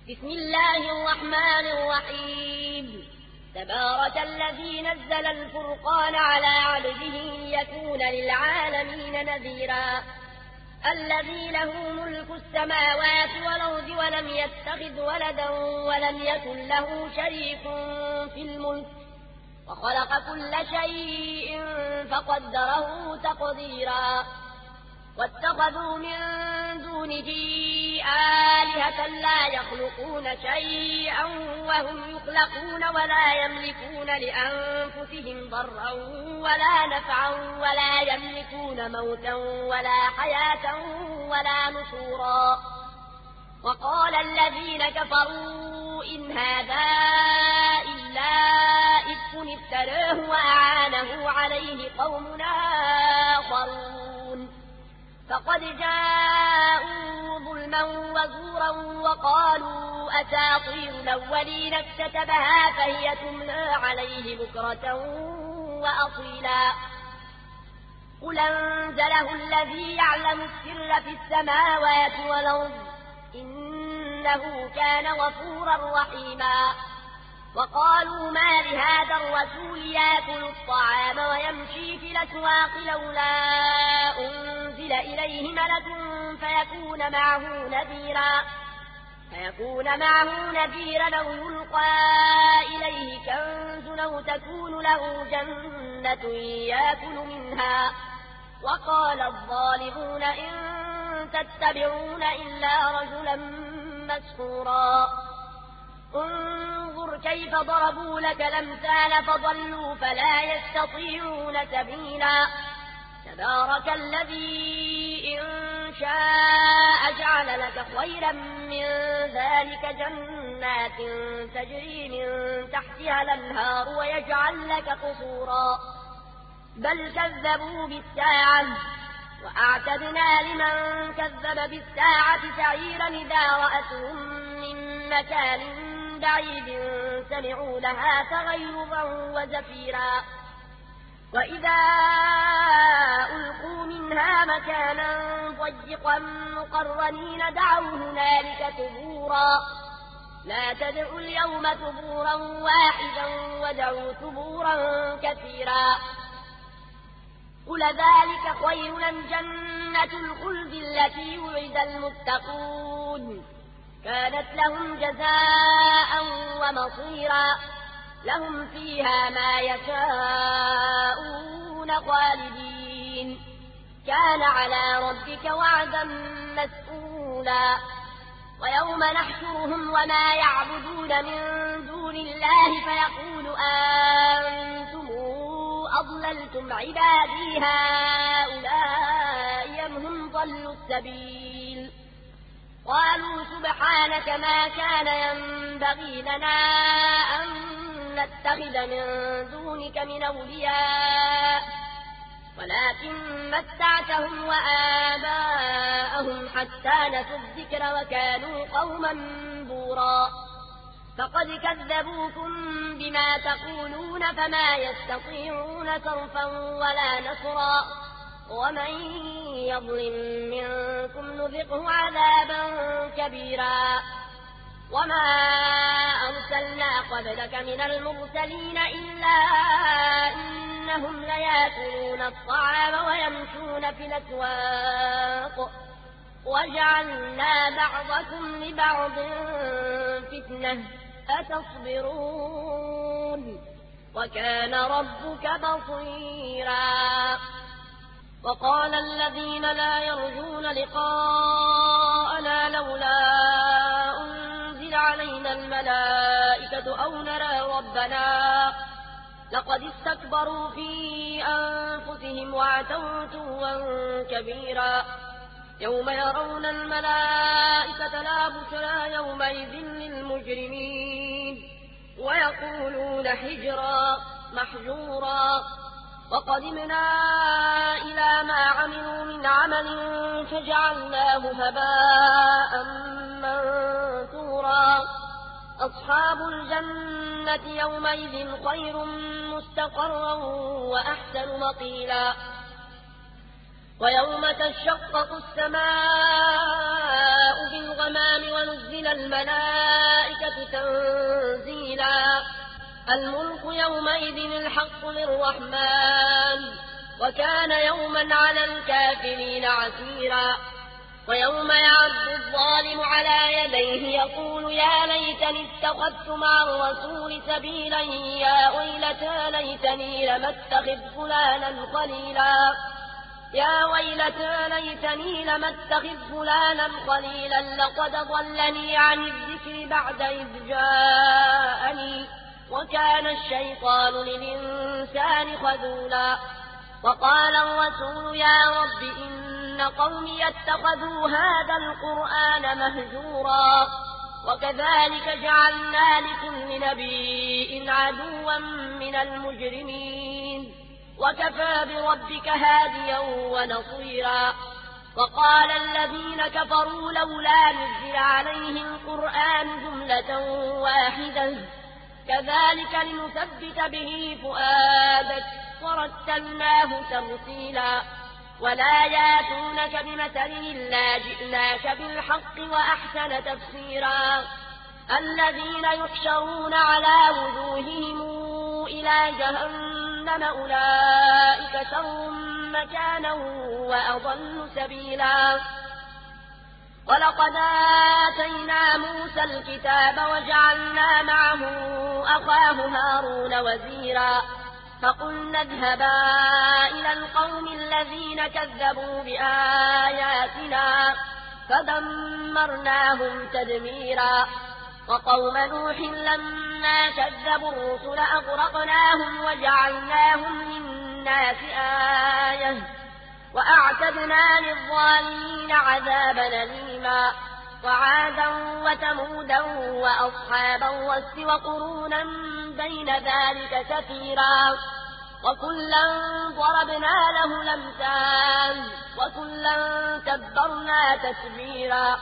بسم الله الرحمن الرحيم تبارك الذي نزل الفرقان على عبده ليكون للعالمين نذيرا الذي له ملك السماوات والأرض ولم يتخذ ولدا ولم يكن له شريك في الملك وخلق كل شيء فقدره تقديرا واتخذوا من دونه آلهة لا يخلقون شيئا وهم يخلقون ولا يملكون لأنفسهم ضرا ولا نفعا ولا يملكون موتا ولا حياة ولا نشورا وقال الذين كفروا إن هذا إلا إفك افتراه وأعانه عليه قوم آخرون فقد جاءوا ظلما وزورا وقالوا أساطير الأولين اكتتبها فهي تملى عليه بكرة وأصيلا قل أنزله الذي يعلم السر في السماوات والأرض إنه كان غفورا رحيما وقالوا ما لهذا الرسول يأكل الطعام ويمشي في الأسواق لولا أنزل إليه ملك فيكون معه نذيرا أو يلقى إليه كنز أو تكون له جنة يأكل منها وقال الظالمون إن تتبعون إلا رجلا مسحورا انظر كيف ضربوا لك الأمثال فضلوا فلا يستطيعون سبيلا تبارك الذي إن شاء جعل لك خيرا من ذلك جنات تجري من تحتها الأنهار ويجعل لك قصورا بل كذبوا بالساعة وأعتدنا لمن كذب بالساعة سعيرا إذا رأتهم من مكان بعيد سمعوا لها تغيظا وزفيرا وإذا ألقوا منها مكانا ضيقا مقرنين دعوا هنالك ثبورا لا تدعوا اليوم ثبورا واحدا ودعوا ثبورا كثيرا قل ذلك خير جنة الخلد التي وعد المتقون كانت لهم جزاء ومصيرا لهم فيها ما يشاءون خالدين كان على ربك وعدا مسئولا ويوم نحشرهم وما يعبدون من دون الله فيقول أنتم أضللتم عبادي هؤلاء أم هم ضلوا السبيل قالوا سبحانك ما كان ينبغي لنا أن نتخذ من دونك من أولياء ولكن متعتهم وآباءهم حتى نسوا الذكر وكانوا قوما بورا فقد كذبوكم بما تقولون فما يستطيعون صرفا ولا نصرا ومن يظلم منكم نذقه عذابا كبيرا وما أرسلنا قبلك من المرسلين إلا إنهم ليأكلون الطعام ويمشون في الأسواق وجعلنا بعضكم لبعض فتنة أتصبرون وكان ربك بصيرا وقال الذين لا يرجون لقاءنا لولا أنزل علينا الملائكة أو نرى ربنا لقد استكبروا في أنفسهم وعتوا عتوا كبيرا يوم يرون الملائكة لا بشرى يومئذ للمجرمين ويقولون حجرا محجورا وقدمنا إلى ما عملوا من عمل فجعلناه هباء منثورا أصحاب الجنة يومئذ خير مستقرا وأحسن مقيلا ويوم تشقق السماء بالغمام ونزل الملائكة تنزيلا الملك يومئذ الحق للرحمن وكان يوما على الكافرين عسيرا ويوم يعض الظالم على يديه يقول يا ليتني اتخذت مع الرسول سبيلا يا ويلتى ليتني لم اتخذ فلانا خليلا يا ويلتى ليتني لم اتخذ فلانا خليلا لقد ضلني عن الذكر بعد إذ جاءني وكان الشيطان للإنسان خذولا وقال الرسول يا رب إن قومي اتخذوا هذا القرآن مهجورا وكذلك جعلنا لكل نبي عدوا من المجرمين وكفى بربك هاديا ونصيرا وقال الذين كفروا لولا نزل عليه القرآن جملة واحدة كذلك لنثبت به فؤادك ورتلناه ترتيلا ولا ياتونك بمثل إلا جئناك بالحق وأحسن تفسيرا الذين يحشرون على وجوههم إلى جهنم أولئك شر مكانا وأضل سبيلا ولقد آتينا موسى الكتاب وجعلنا معه أخاه هارون وزيرا فقلنا اذهبا إلى القوم الذين كذبوا بآياتنا فدمرناهم تدميرا وقوم نوح لما كذبوا الرسل أغرقناهم وجعلناهم للناس آية وأعتدنا للظالمين عذابا أليما وعادا وثمودا وأصحاب الرس وقرونا بين ذلك كثيرا وكلا ضربنا له الأمثال وكلا تبرنا تتبيرا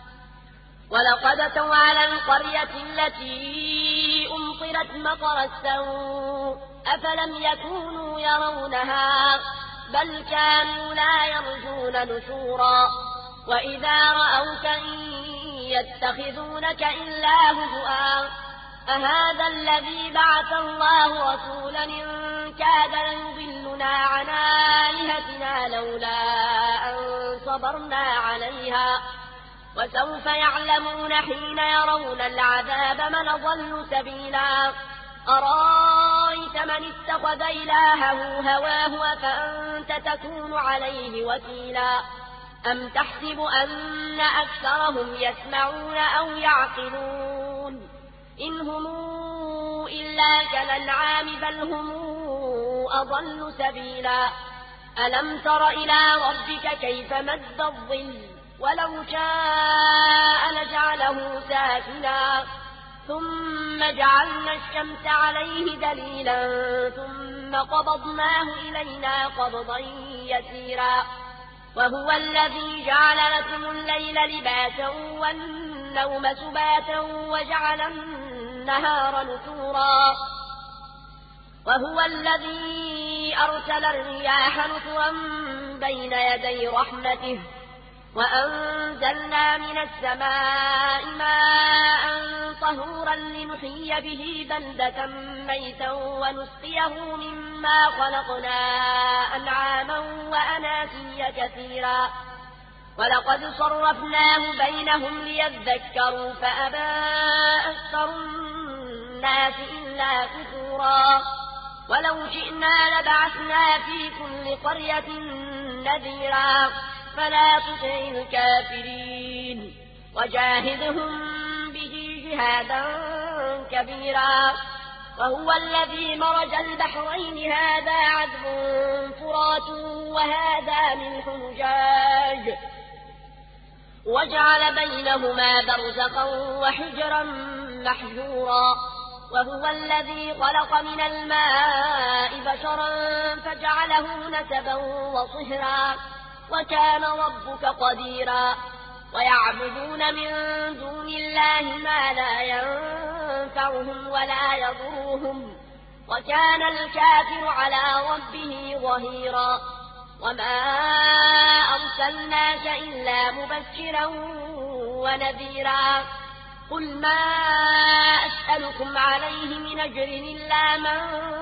ولقد أتوا على القرية التي أمطرت مطر السوء أفلم يكونوا يرونها بل كانوا لا يرجون نشورا وإذا رأوك إن يتخذونك إلا هزؤا أهذا الذي بعث الله رسولا إن كاد ليضلنا عن آلهتنا لولا أن صبرنا عليها وسوف يعلمون حين يرون العذاب من ضل سبيلا أرأيت من اتخذ إلهه هواه فأنت تكون عليه وكيلا أم تحسب أن أكثرهم يسمعون أو يعقلون إن هم إلا كالأنعام بل هم أضل سبيلا ألم تر إلى ربك كيف مد الظل ولو شاء لجعله ساكنا ثم جعلنا الشمس عليه دليلا ثم قبضناه إلينا قبضا يسيرا وهو الذي جعل لكم الليل لباسا والنوم سباتا وجعل النهار نشورا وهو الذي أرسل الرياح نشرا بين يدي رحمته وأنزلنا من السماء ماء طهورا لنحيي به بلدة ميتا ونسقيه مما خلقنا أنعاما وأناسيا كثيرا ولقد صرفناه بينهم ليذكروا فأبى أكثر الناس إلا كفورا ولو شئنا لبعثنا في كل قرية نذيرا فلا تطع الكافرين وجاهدهم به جهادا كبيرا وهو الذي مرج البحرين هذا عذب فرات وهذا ملح أجاج وجعل بينهما برزخا وحجرا محجورا وهو الذي خلق من الماء بشرا فجعله نسبا وصهرا وكان ربك قديرا ويعبدون من دون الله ما لا ينفعهم ولا يضرهم وكان الكافر على ربه ظهيرا وما أرسلناك إلا مبشرا ونذيرا قل ما أسألكم عليه من أجر إلا من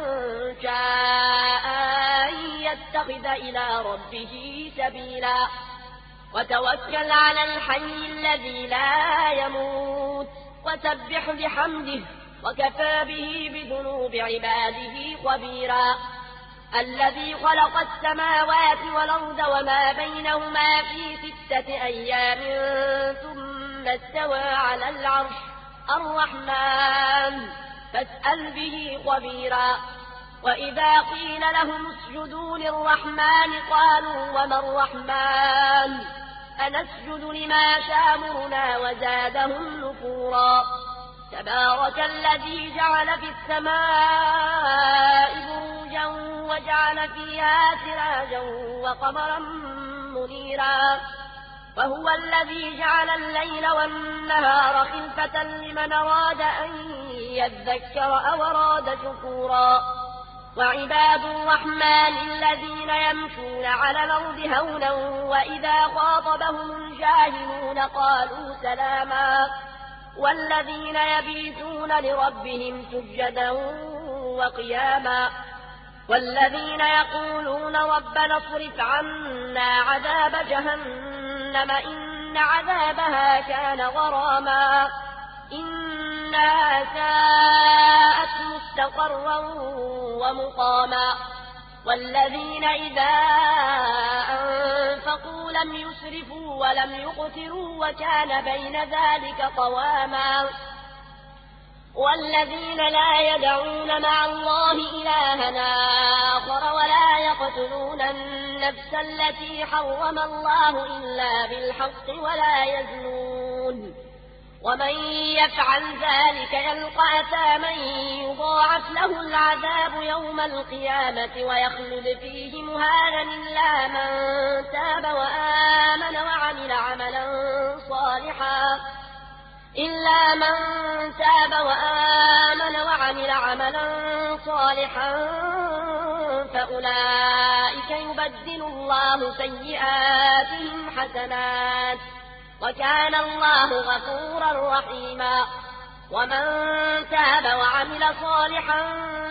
شاء أن يتخذ إلى ربه سبيلا وتوكل على الحي الذي لا يموت وسبح بحمده وكفى به بذنوب عباده خبيرا الذي خلق السماوات والأرض وما بينهما في 6 أيام ثم استوى على العرش الرحمن فاسأل به خبيرا وإذا قيل لهم اسجدوا للرحمن قالوا وما الرحمن أنسجد لما تأمرنا وزادهم نفورا تبارك الذي جعل في السماء بروجا وجعل فيها سراجا وقمرا منيرا وهو الذي جعل الليل والنهار خلفة لمن أراد أن يذكر أو أراد شكورا وعباد الرحمن الذين يمشون على الأرض هونا وإذا خاطبهم الجاهلون قالوا سلاما والذين يبيتون لربهم سجدا وقياما والذين يقولون ربنا اصرف عنا عذاب جهنم إن عذابها كان غراما إنها ساءت مستقرا ومقاما والذين إذا أنفقوا لم يسرفوا ولم يقتروا وكان بين ذلك قواما والذين لا يدعون مع الله إلها آخر ولا يقتلون النفس التي حرم الله إلا بالحق ولا يزنون ومن يفعل ذلك يلقى أثاما يضاعف له العذاب يوم القيامة ويخلد فيه مهانا إلا من تاب وآمن وعمل عملا صالحا فأولئك يبدل الله سيئاتهم حسنات وكان الله غفورا رحيما ومن تاب وعمل صالحا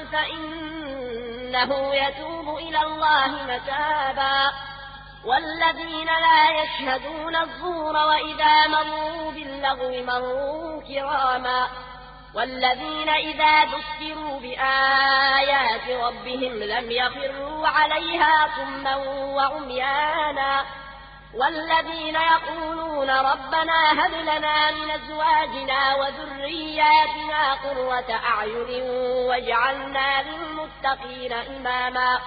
فإنه يتوب إلى الله متابا والذين لا يشهدون الزور وإذا مروا باللغو مروا كراما والذين إذا ذكروا بآيات ربهم لم يخروا عليها صما وعميانا والذين يقولون ربنا هب لنا من أزواجنا وذرياتنا قرة أعين واجعلنا للمتقين إماما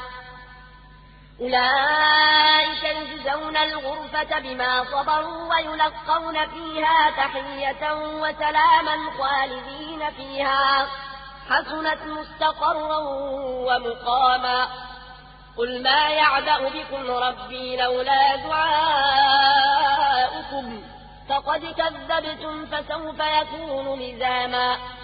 أولئك يجزون الغرفة بما صبروا ويلقون فيها تحية وسلاما خالدين فيها حسنت مستقرا ومقاما قل ما يعبأ بكم ربي لولا دعاؤكم فقد كذبتم فسوف يكون لزاما